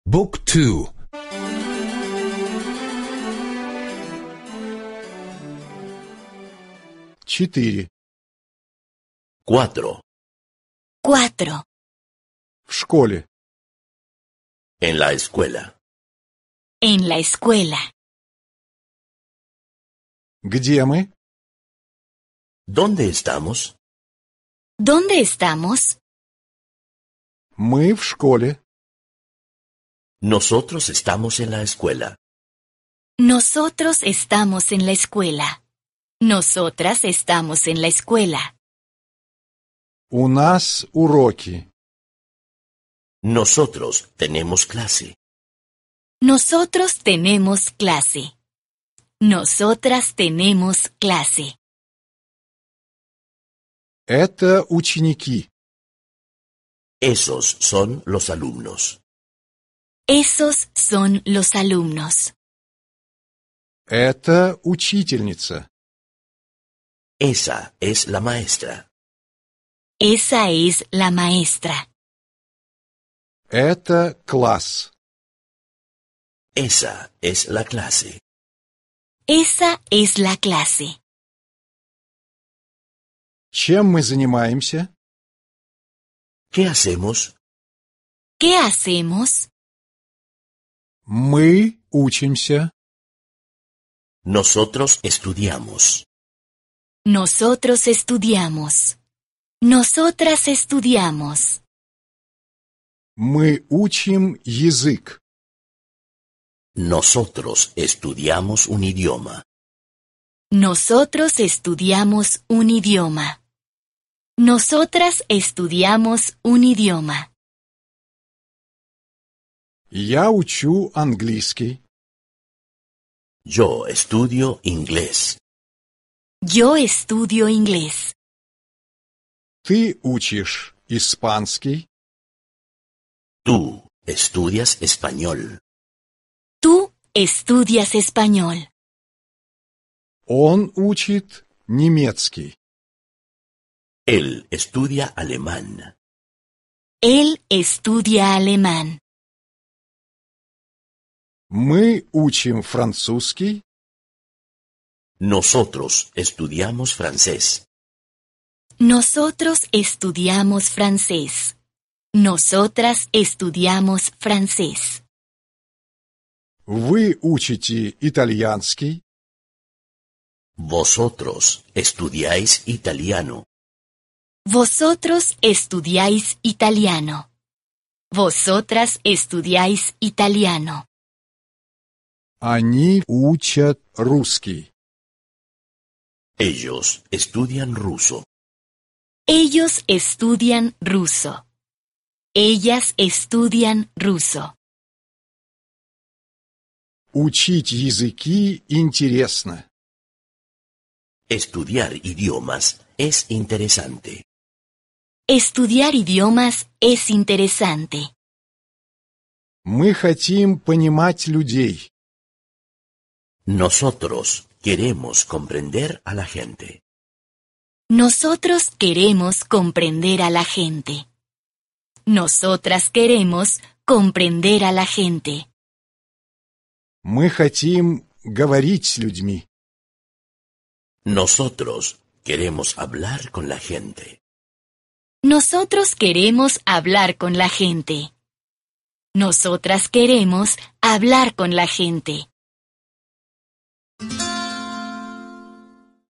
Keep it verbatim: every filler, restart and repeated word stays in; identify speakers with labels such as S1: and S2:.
S1: บุ๊กทู
S2: четыре.
S3: Cuatro.
S4: Cuatro.
S2: В школе.
S3: En la escuela.
S4: En la escuela.
S2: Где мы?
S3: ¿Dónde estamos?
S4: ¿Dónde estamos?
S2: Мы в школе.
S3: Nosotros estamos en la escuela.
S4: Nosotros estamos en la escuela. Nosotras estamos en la escuela.
S2: У нас уроки.
S3: Nosotros tenemos clase.
S4: Nosotros tenemos clase. Nosotras tenemos clase.
S2: Это ученики.
S3: Esos son los alumnos.
S4: Esos son los alumnos.
S2: Это учительница.
S3: Esa es la maestra.
S4: Esa es la maestra.
S2: Это класс.
S3: Esa es la clase.
S4: Esa es la clase.
S2: Чем мы занимаемся?
S3: ¿Qué hacemos?
S4: ¿Qué hacemos?
S2: Мы учимся.
S3: Nosotros estudiamos.
S4: Nosotros estudiamos. Nosotras estudiamos.
S2: Мы учим язык.
S3: Nosotros estudiamos un idioma.
S4: Nosotros estudiamos un idioma. Nosotras estudiamos un idioma.
S2: Я учу английский.
S3: Yo estudio inglés.
S4: Yo estudio inglés.
S2: Ты учишь испанский.
S3: Tú estudias español.
S4: Tú estudias español.
S2: Он учит немецкий.
S3: Él estudia alemán.
S4: Él estudia alemán.
S2: Мы учим французский.
S3: Nosotros estudiamos francés.
S4: Nosotros estudiamos francés. Nosotras estudiamos francés.
S2: Вы учите итальянский.
S3: Vosotros estudiáis italiano.
S4: Vosotros estudiáis italiano. Vosotras estudiáis italiano.
S2: Они учат русский.
S3: Ellos estudian ruso.
S4: Ellos estudian ruso. Ellas estudian ruso.
S2: Учить языки интересно.
S3: Estudiar idiomas es interesante.
S4: Estudiar idiomas es interesante.
S2: Мы хотим понимать людей.
S3: Nosotros queremos comprender a la gente.
S4: Nosotros queremos comprender a la gente. Nosotras queremos comprender a la gente.
S2: Мы хотим говорить с людьми.
S3: Nosotros queremos hablar con la gente.
S4: Nosotros queremos hablar con la gente. Nosotras queremos hablar con la gente.